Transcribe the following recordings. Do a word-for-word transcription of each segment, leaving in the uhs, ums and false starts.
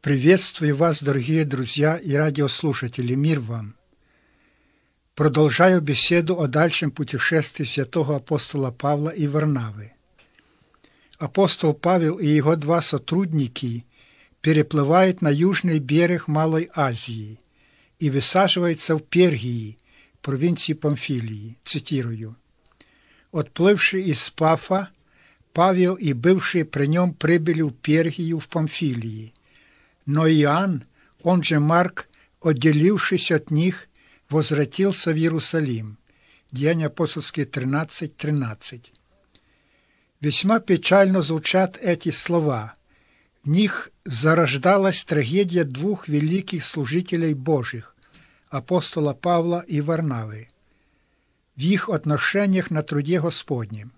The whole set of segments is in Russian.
Приветствую вас, дорогие друзья и радиослушатели, мир вам! Продолжаю беседу о дальшем путешествии святого апостола Павла и Варнавы. Апостол Павел и его два сотрудники переплывают на южный берег Малой Азии и высаживаются в Пергии, провинции Памфилии. Цитирую. «Отплывши из Пафа, Павел и бывшие при нем прибыли в Пергию в Памфилии. Но Иоанн, он же Марк, отделившись от них, возвратился в Иерусалим». Деяния апостольские тринадцать тринадцать. Весьма печально звучат эти слова. В них зарождалась трагедия двух великих служителей Божьих, апостола Павла и Варнавы, в их отношениях на труде Господнем.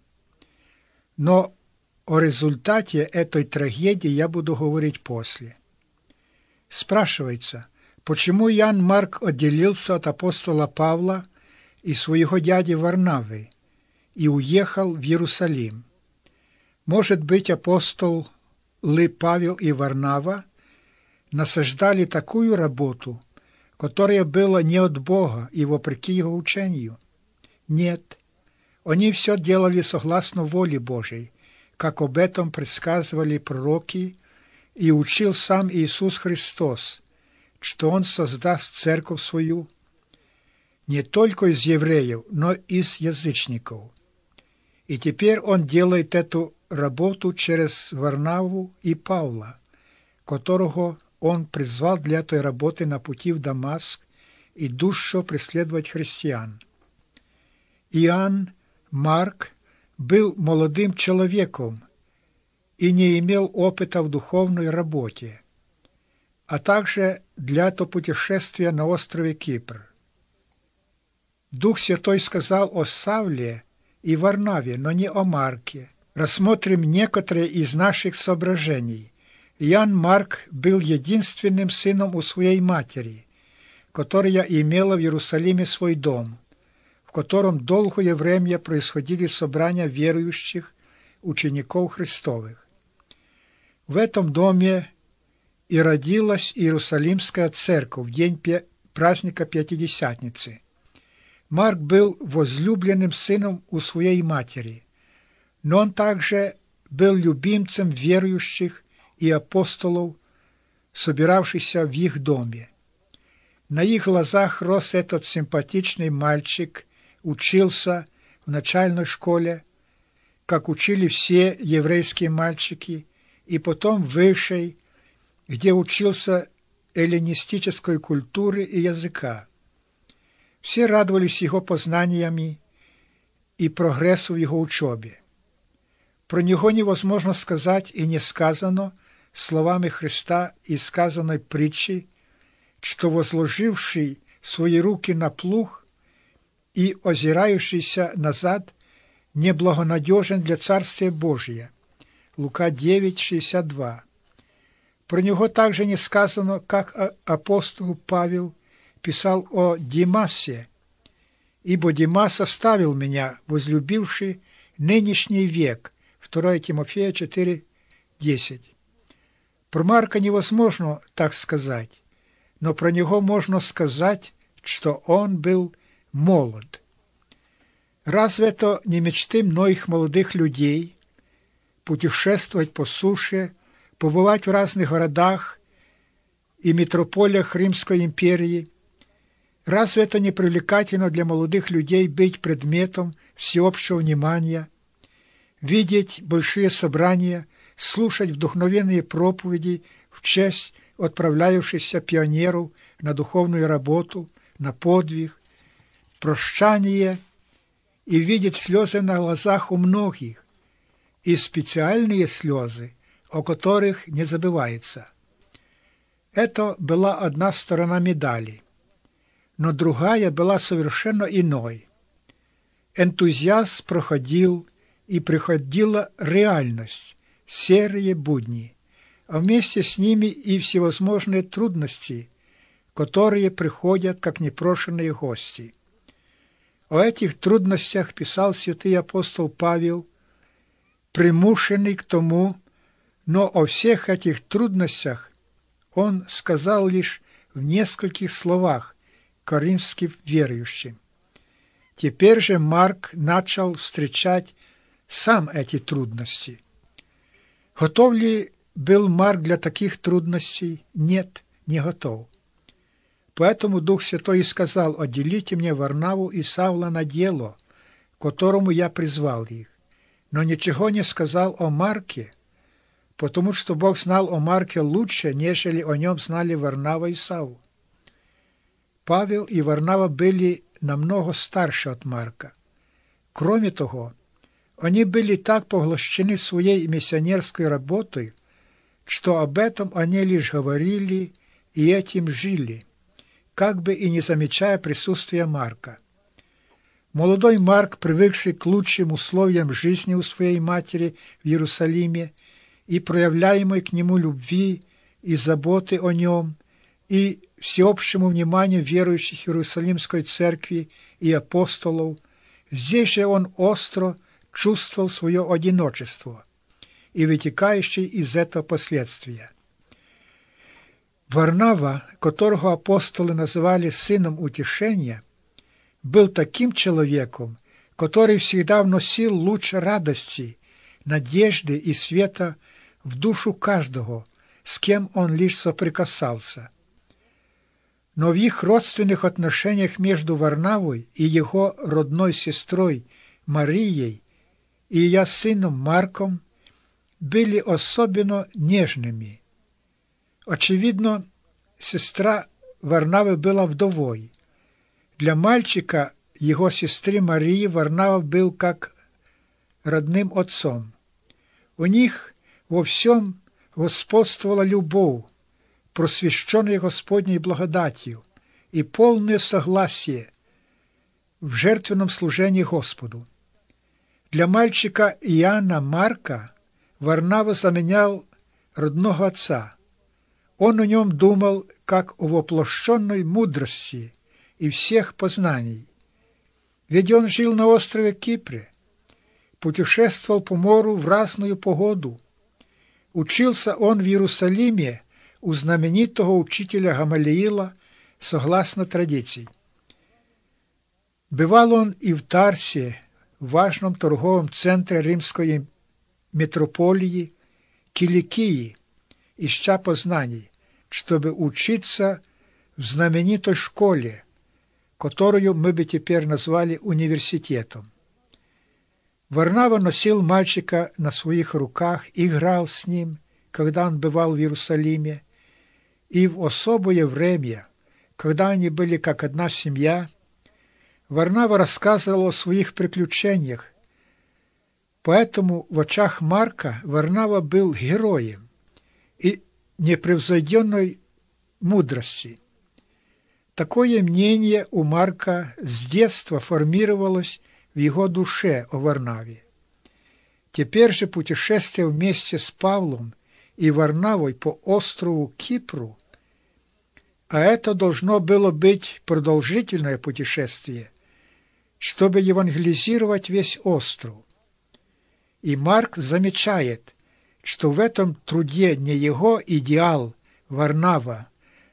Но о результате этой трагедии я буду говорить после. Спрашивается, почему Иоанн Марк отделился от апостола Павла и своего дяди Варнавы и уехал в Иерусалим? Может быть, апостолы Павел и Варнава насаждали такую работу, которая была не от Бога и вопреки его учению? Нет, они все делали согласно воле Божией, как об этом предсказывали пророки, и учил сам Иисус Христос, что Он создаст церковь свою не только из евреев, но и из язычников. И теперь Он делает эту работу через Варнаву и Павла, которого Он призвал для этой работы на пути в Дамаск, идущего преследовать христиан. Иоанн Марк был молодым человеком и не имел опыта в духовной работе, а также для этого путешествия на острове Кипр. Дух Святой сказал о Савле и Варнаве, но не о Марке. Рассмотрим некоторые из наших соображений. Иоанн Марк был единственным сыном у своей матери, которая имела в Иерусалиме свой дом, в котором долгое время происходили собрания верующих учеников Христовых. В этом доме и родилась Иерусалимская церковь в день праздника Пятидесятницы. Марк был возлюбленным сыном у своей матери, но он также был любимцем верующих и апостолов, собиравшихся в их доме. На их глазах рос этот симпатичный мальчик, учился в начальной школе, как учили все еврейские мальчики, и потом в высшей, где учился эллинистической культуре и языка. Все радовались его познаниями и прогрессу в его учебе. Про него невозможно сказать и не сказано словами Христа из сказанной притчи, что возложивший свои руки на плуг и озирающийся назад неблагонадежен для Царствия Божия. Лука девять шестьдесят два. Про него также не сказано, как апостол Павел писал о Димасе, «Ибо Димас оставил меня, возлюбивший нынешний век». второе Тимофея четыре десять. Про Марка невозможно так сказать, но про него можно сказать, что он был молод. Разве это не мечты многих молодых людей путешествовать по суше, побывать в разных городах и метрополиях Римской империи? Разве это не привлекательно для молодых людей быть предметом всеобщего внимания, видеть большие собрания, слушать вдохновенные проповеди в честь отправляющихся пионеров на духовную работу, на подвиг, прощание и видеть слезы на глазах у многих, и специальные слезы, о которых не забывается? Это была одна сторона медали, но другая была совершенно иной. Энтузиазм проходил, и приходила реальность, серые будни, а вместе с ними и всевозможные трудности, которые приходят как непрошенные гости. О этих трудностях писал святый апостол Павел, примушенный к тому, но о всех этих трудностях он сказал лишь в нескольких словах коринфским верующим. Теперь же Марк начал встречать сам эти трудности. Готов ли был Марк для таких трудностей? Нет, не готов. Поэтому Дух Святой сказал: «Отделите мне Варнаву и Савла на дело, к которому я призвал их». Но ничего не сказал о Марке, потому что Бог знал о Марке лучше, нежели о нем знали Варнава и Савл. Павел и Варнава были намного старше от Марка. Кроме того, они были так поглощены своей миссионерской работой, что об этом они лишь говорили и этим жили, как бы и не замечая присутствия Марка. Молодой Марк, привыкший к лучшим условиям жизни у своей матери в Иерусалиме и проявляемой к нему любви и заботы о нем, и всеобщему вниманию верующих Иерусалимской церкви и апостолов, здесь же он остро чувствовал свое одиночество и вытекающие из этого последствия. Варнава, которого апостолы называли сыном утешения, был таким человеком, который всегда вносил луч радости, надежды и света в душу каждого, с кем он лишь соприкасался. Но в их родственных отношениях между Варнавой и его родной сестрой Марией и ее сыном Марком были особенно нежными. Очевидно, сестра Варнавы была вдовой. Для мальчика его сестры Марии Варнава был как родным отцом. У них во всем господствовала любовь, просвещенная Господней благодатью, и полное согласие в жертвенном служении Господу. Для мальчика Иоанна Марка Варнава заменял родного отца. Он о нем думал, как о воплощенной мудрости и всех познаний. Ведь он жил на острове Кипре, путешествовал по морю в разную погоду. Учился он в Иерусалиме у знаменитого учителя Гамалиила, согласно традиции. Бывал он и в Тарсе, важном торговом центре римской метрополии, Киликии, ища познаний, чтобы учиться в знаменитой школе, которую мы бы теперь назвали университетом. Варнава носил мальчика на своих руках, играл с ним, когда он бывал в Иерусалиме, и в особое время, когда они были как одна семья, Варнава рассказывал о своих приключениях. Поэтому в очах Марка Варнава был героем и непревзойденной мудрости. Такое мнение у Марка с детства формировалось в его душе о Варнаве. Теперь же путешествие вместе с Павлом и Варнавой по острову Кипру, а это должно было быть продолжительное путешествие, чтобы евангелизировать весь остров. И Марк замечает, что в этом труде не его идеал Варнава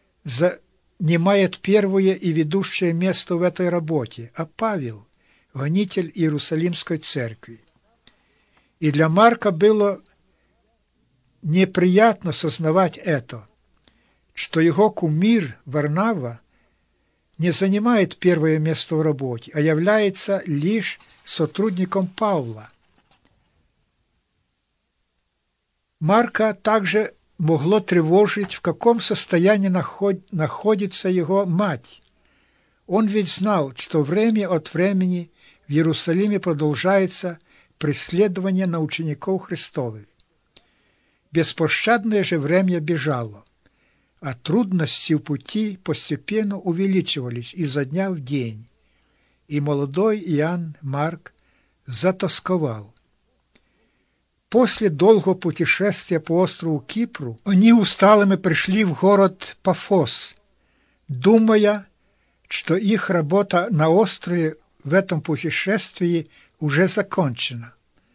занимает первое и ведущее место в этой работе, а Павел, гонитель Иерусалимской церкви. И для Марка было неприятно сознавать это, что его кумир Варнава не занимает первое место в работе, а является лишь сотрудником Павла. Марка также могло тревожить, в каком состоянии наход... находится его мать. Он ведь знал, что время от времени в Иерусалиме продолжается преследование на учеников Христовых. Беспощадное же время бежало, а трудности в пути постепенно увеличивались изо дня в день, и молодой Иоанн Марк затосковал. После долгого путешествия по острову Кипру они усталыми пришли в город Пафос, думая, что их работа на острове в этом путешествии уже закончена.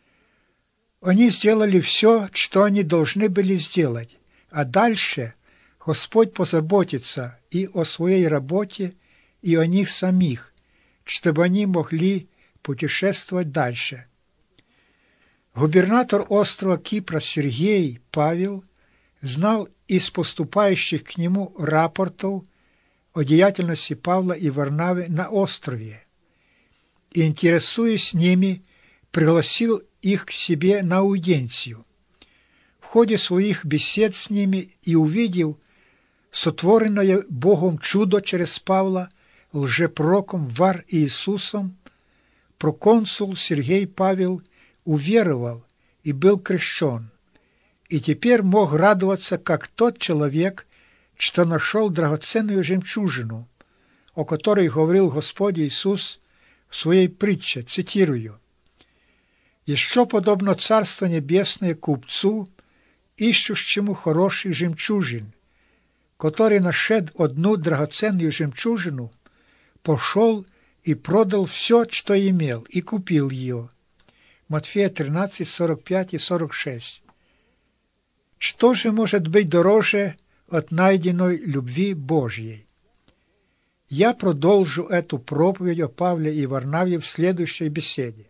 Они сделали все, что они должны были сделать, а дальше Господь позаботится и о своей работе, и о них самих, чтобы они могли путешествовать дальше. Губернатор острова Кипра Сергей Павел знал из поступающих к нему рапортов о деятельности Павла и Варнавы на острове и, интересуясь ними, пригласил их к себе на аудиенцию. В ходе своих бесед с ними и увидев сотворенное Богом чудо через Павла, лжепророком Вар Иисусом, проконсул Сергей Павел уверовал и был крещен, и теперь мог радоваться, как тот человек, что нашел драгоценную жемчужину, о которой говорил Господь Иисус в своей притче, цитирую: «Еще подобно Царство Небесное купцу, ищущему хороших жемчужин, который, нашед одну драгоценную жемчужину, пошел и продал все, что имел, и купил ее». Матфея тринадцать, сорок пять и сорок шесть. Что же может быть дороже от найденной любви Божьей? Я продолжу эту проповедь о Павле и Варнаве в следующей беседе.